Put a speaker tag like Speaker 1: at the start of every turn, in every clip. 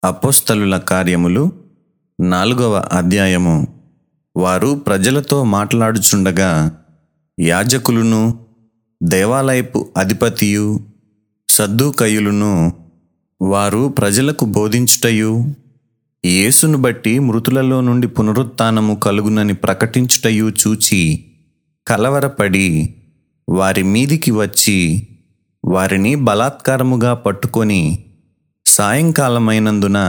Speaker 1: అపోస్తలుల కార్యములు 4వ అధ్యాయము. వారు ప్రజలతో మాట్లాడుచుండగా యాజకులును దేవాలయపు అధిపతియు సద్దూకయ్యులును వారు ప్రజలకు బోధించుటయు యేసును బట్టి మృతులలో నుండి పునరుత్థానము కలుగునని ప్రకటించుటయు చూచి కలవరపడి వారి మీదికి వచ్చి వారిని బలాత్కారముగా పట్టుకొని సాయంకాలమైనందున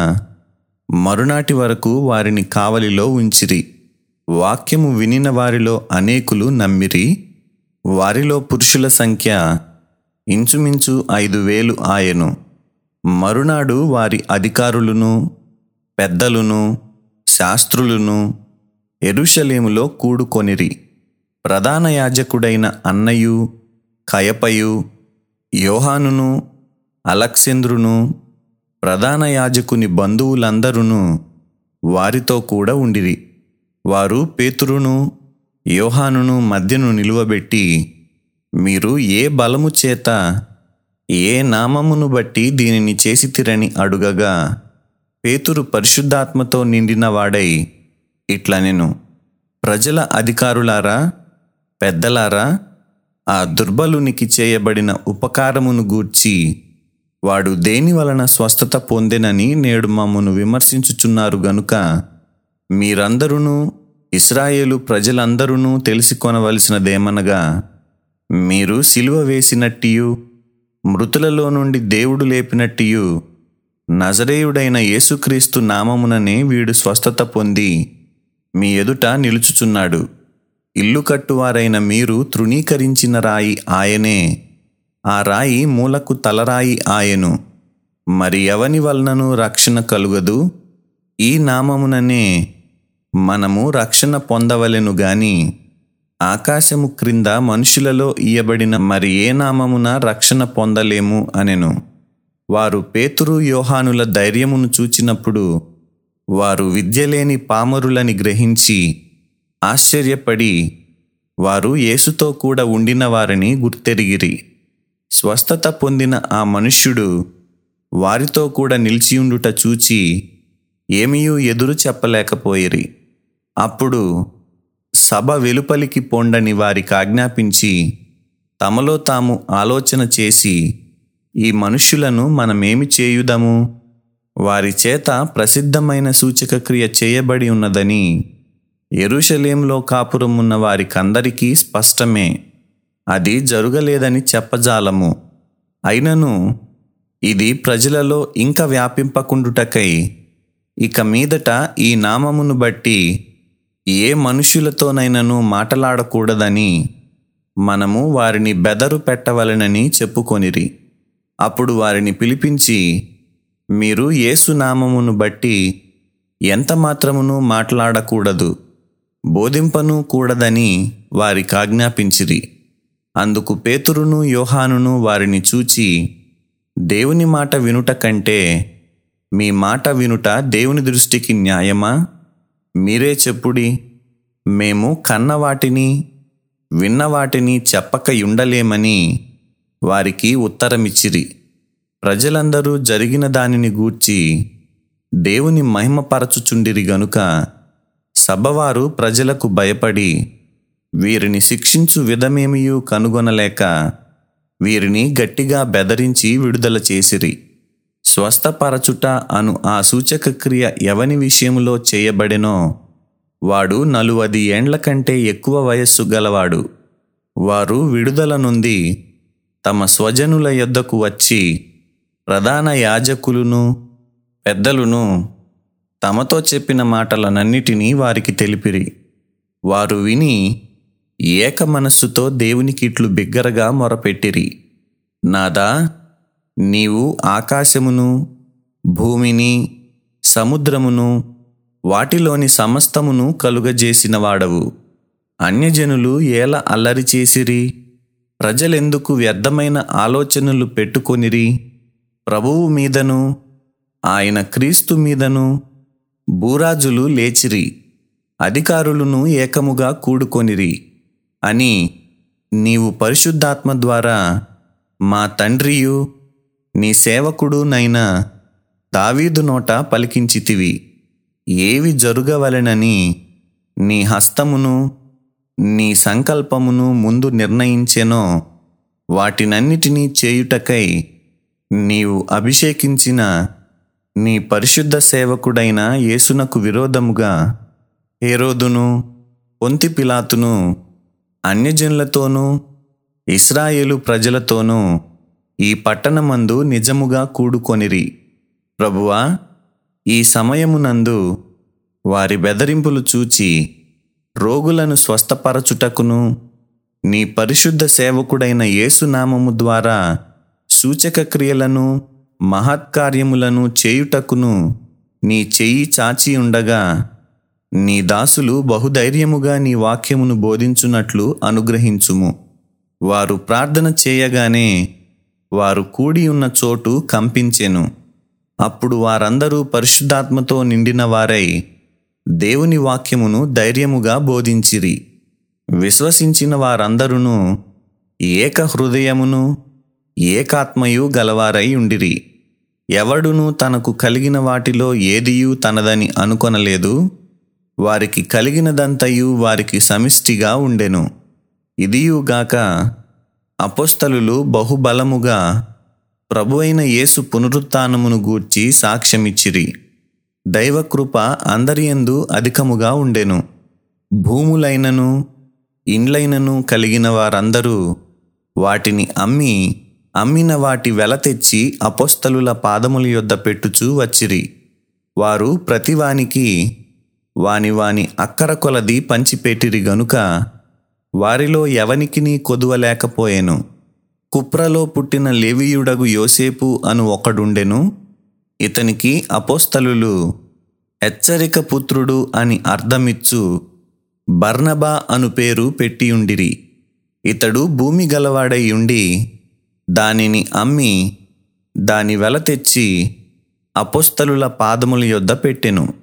Speaker 1: మరునాటి వరకు వారిని కావలిలో ఉంచిరి. వాక్యము వినిన వారిలో అనేకులు నమ్మిరి. వారిలో పురుషుల సంఖ్య ఇంచుమించు 5,000 ఆయెను. మరునాడు వారి అధికారులను పెద్దలును శాస్త్రులను యెరూషలేములో కూడుకొనిరి. ప్రధాన యాజకుడైన అన్నయు కయపయు యోహానును అలెగ్జంద్రును ప్రధాన యాజకుని బంధువులందరూ వారితో కూడా ఉండిరి. వారు పేతురును యోహానును మధ్యను నిలువబెట్టి, మీరు ఏ బలము చేత ఏ నామమును బట్టి దీనిని చేసితిరని అడుగగా, పేతురు పరిశుద్ధాత్మతో నిండిన వాడై ఇట్లనెను, ప్రజల అధికారులారా పెద్దలారా, ఆ దుర్బలునికి చేయబడిన ఉపకారమును గూర్చి వాడు దేని వలన స్వస్థత పొందెనని నేడు మమ్మను విమర్శించుచున్నారు గనుక మీరందరూ ఇశ్రాయేలు ప్రజలందరూ తెలుసుకొనవలసినదేమనగా, మీరు సిలువ వేసినట్టియు మృతులలో నుండి దేవుడు లేపినట్టియు నజరేయుడైన యేసుక్రీస్తు నామముననే వీడు స్వస్థత పొంది మీ ఎదుట నిలుచుచున్నాడు. ఇల్లు కట్టువారైన మీరు తృణీకరించిన రాయి ఆయనే. ఆ రాయి మూలకు తలరాయి ఆయను. మరి ఎవని వలనను రక్షణ కలుగదు? ఈ నామముననే మనము రక్షణ పొందవలెను గాని ఆకాశము క్రింద మనుషులలో ఇయ్యబడిన మరి ఏ నామమున రక్షణ పొందలేము అనెను. వారు పేతురు యోహానుల ధైర్యమును చూచినప్పుడు వారు విద్యలేని పామరులని గ్రహించి ఆశ్చర్యపడి వారు యేసుతో కూడా ఉండిన వారిని గుర్తెరిగిరి. స్వస్థత పొందిన ఆ మనుష్యుడు వారితో కూడా నిలిచియుండుట చూచి ఏమీయూ ఎదురు చెప్పలేకపోయిరి. అప్పుడు సభ వెలుపలికి పొండని వారికి ఆజ్ఞాపించి తమలో తాము ఆలోచన చేసి, ఈ మనుష్యులను మనమేమి చేయుదము? వారి చేత ప్రసిద్ధమైన సూచక క్రియ చేయబడి ఉన్నదని యెరూషలేములో కాపురం ఉన్న వారికందరికీ స్పష్టమే. అది జరుగలేదని చెప్పజాలము. అయినను ఇది ప్రజలలో ఇంక వ్యాపింపకుండుటకై ఇక మీదట ఈ నామమును బట్టి ఏ మనుష్యులతోనైనను మాటలాడకూడదని మనము వారిని బెదరు పెట్టవలెనని చెప్పుకొనిరి. అప్పుడు వారిని పిలిపించి, మీరు యేసు నామమును బట్టి ఎంత మాత్రమును మాట్లాడకూడదు, బోధింపను కూడదని వారికి ఆజ్ఞాపించిరి. అందుకు పేతురును యోహానును వారిని చూచి, దేవుని మాట వినుట కంటే మీ మాట వినుట దేవుని దృష్టికి న్యాయమా? మీరే చెప్పుడి. మేము కన్నవాటిని విన్నవాటిని చెప్పకయుండలేమని వారికి ఉత్తరమిచ్చిరి. ప్రజలందరూ జరిగిన దానిని గూర్చి దేవుని మహిమపరచుచుండిరి గనుక సభవారు ప్రజలకు భయపడి వీరిని శిక్షించు విధమేమియూ కనుగొనలేక వీరిని గట్టిగా బెదరించి విడుదల చేసిరి. స్వస్థపరచుట అను ఆ సూచక క్రియ ఎవని విషయంలో చేయబడెనో వాడు 40 ఏండ్ల కంటే ఎక్కువ వయస్సు గలవాడు. వారు విడుదల నొంది తమ స్వజనుల యొద్దకు వచ్చి ప్రధాన యాజకులును పెద్దలును తమతో చెప్పిన మాటలనన్నిటినీ వారికి తెలిపిరి. వారు విని ఏక మనస్సుతో దేవునికి ఇట్లు బిగ్గరగా మొరపెట్టిరి, నాదా, నీవు ఆకాశమును భూమిని సముద్రమును వాటిలోని సమస్తమును కలుగజేసిన వాడవు. అన్యజనులు ఏల అల్లరి చేసిరి? ప్రజలెందుకు వ్యర్థమైన ఆలోచనలు పెట్టుకొనిరి? ప్రభువు మీదను ఆయన క్రీస్తు మీదను భూరాజులు లేచిరి, అధికారులను ఏకముగా కూడుకొనిరి అని నీవు పరిశుద్ధాత్మ ద్వారా మా తండ్రియు నీ సేవకుడునైన దావీదు నోట పలికించితివి. ఏవి జరుగవలెనని నీ హస్తమును నీ సంకల్పమును ముందు నిర్ణయించెనో వాటినన్నిటినీ చేయుటకై నీవు అభిషేకించిన నీ పరిశుద్ధ సేవకుడైన యేసునకు విరోధముగా హేరోదును, పొంతి పిలాతును, అన్యజనులతోనూ ఇశ్రాయేలు ప్రజలతోనూ ఈ పట్టణమందు నిజముగా కూడుకొనిరి. ప్రభువా, ఈ సమయమునందు వారి బెదరింపులు చూచి రోగులను స్వస్థపరచుటకును నీ పరిశుద్ధ సేవకుడైన యేసు నామము ద్వారా సూచక క్రియలను మహత్కార్యములను చేయుటకును నీ చెయ్యి చాచి ఉండగా నీ దాసులు బహుధైర్యముగా నీ వాక్యమును బోధించున్నట్లు అనుగ్రహించుము. వారు ప్రార్థన చేయగానే వారు కూడి ఉన్న చోటు కంపించెను. అప్పుడు వారందరూ పరిశుద్ధాత్మతో నిండిన వారై దేవుని వాక్యమును ధైర్యముగా బోధించిరి. విశ్వసించిన వారందరూ ఏక హృదయమును ఏకాత్మయు గలవారై ఉండిరి. ఎవడునూ తనకు కలిగిన వాటిలో ఏదియూ తనదని అనుకొనలేదు. వారికి కలిగినదంతయు వారికి సమిష్టిగా ఉండెను. ఇదియుగాక అపోస్తలులు బహుబలముగా ప్రభువైన యేసు పునరుత్థానమును గూర్చి సాక్ష్యమిచ్చిరి. దైవకృప అందరియందు అధికముగా ఉండెను. భూములైనను ఇండ్లైనను కలిగిన వారందరూ వాటిని అమ్మిన వాటి వెల తెచ్చి అపోస్తలుల పాదముల యొద్ద పెట్టుచూ వచ్చిరి. వారు ప్రతివానికి వాని అక్కర కొలది పంచిపెట్టిరి గనుక వారిలో ఎవనికినీ కొదువ లేకపోయెను. కుప్రలో పుట్టిన లేవీయుడగు యోసేపు అను ఒకడుండెను. ఇతనికి అపోస్తలులు హెచ్చరిక పుత్రుడు అని అర్థమిచ్చు బర్నబా అను పేరు పెట్టియుండిరి. ఇతడు భూమి గలవాడై ఉండి దానిని అమ్మి దాని వెల తెచ్చి అపోస్తలుల పాదముల యొద్ద పెట్టెను.